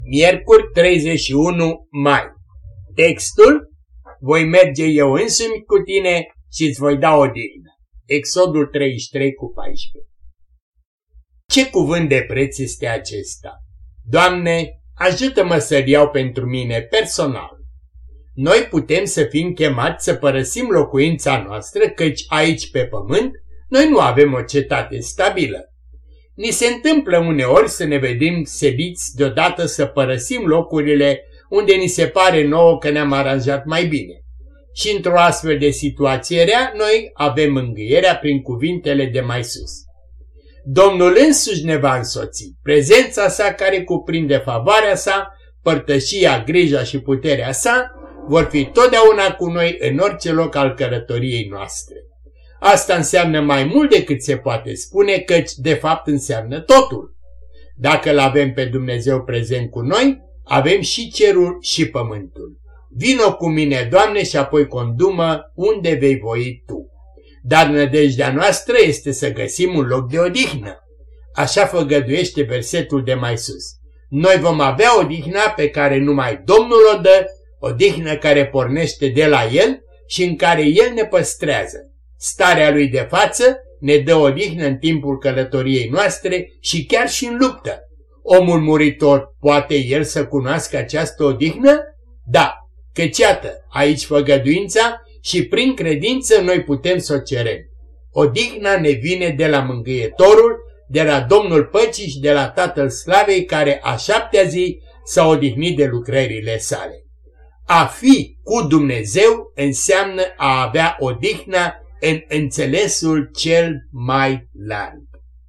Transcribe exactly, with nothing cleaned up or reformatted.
Miercuri treizeci și unu mai. Textul: voi merge eu însumi cu tine și îți voi da odihnă. Exodul treizeci și trei cu paisprezece. Ce cuvânt de preț este acesta? Doamne, ajută-mă să-l iau pentru mine personal. Noi putem să fim chemați să părăsim locuința noastră, căci aici pe pământ noi nu avem o cetate stabilă. Ni se întâmplă uneori să ne vedem sediți deodată să părăsim locurile unde ni se pare nouă că ne-am aranjat mai bine. Și într-o astfel de situație rea, noi avem mângâierea prin cuvintele de mai sus. Domnul însuși ne va însoți, prezența sa care cuprinde favoarea sa, părtășia, grija și puterea sa, vor fi totdeauna cu noi în orice loc al călătoriei noastre. Asta înseamnă mai mult decât se poate spune, căci de fapt înseamnă totul. Dacă îl avem pe Dumnezeu prezent cu noi, avem și cerul și pământul. Vino cu mine, Doamne, și apoi condu-mă unde vei voi Tu. Dar nădejdea noastră este să găsim un loc de odihnă. Așa făgăduiește versetul de mai sus. Noi vom avea odihna pe care numai Domnul o dă, odihnă care pornește de la El și în care El ne păstrează. Starea Lui de față ne dă odihnă în timpul călătoriei noastre și chiar și în luptă. Omul muritor, poate el să cunoască această odihnă? Da, căci iată, aici făgăduința și prin credință noi putem să o cerem. Odihna ne vine de la Mângâietorul, de la Domnul Păcii și de la Tatăl Slavei, care a șaptea zi s-a odihnit de lucrările sale. A fi cu Dumnezeu înseamnă a avea odihna în înțelesul cel mai larg.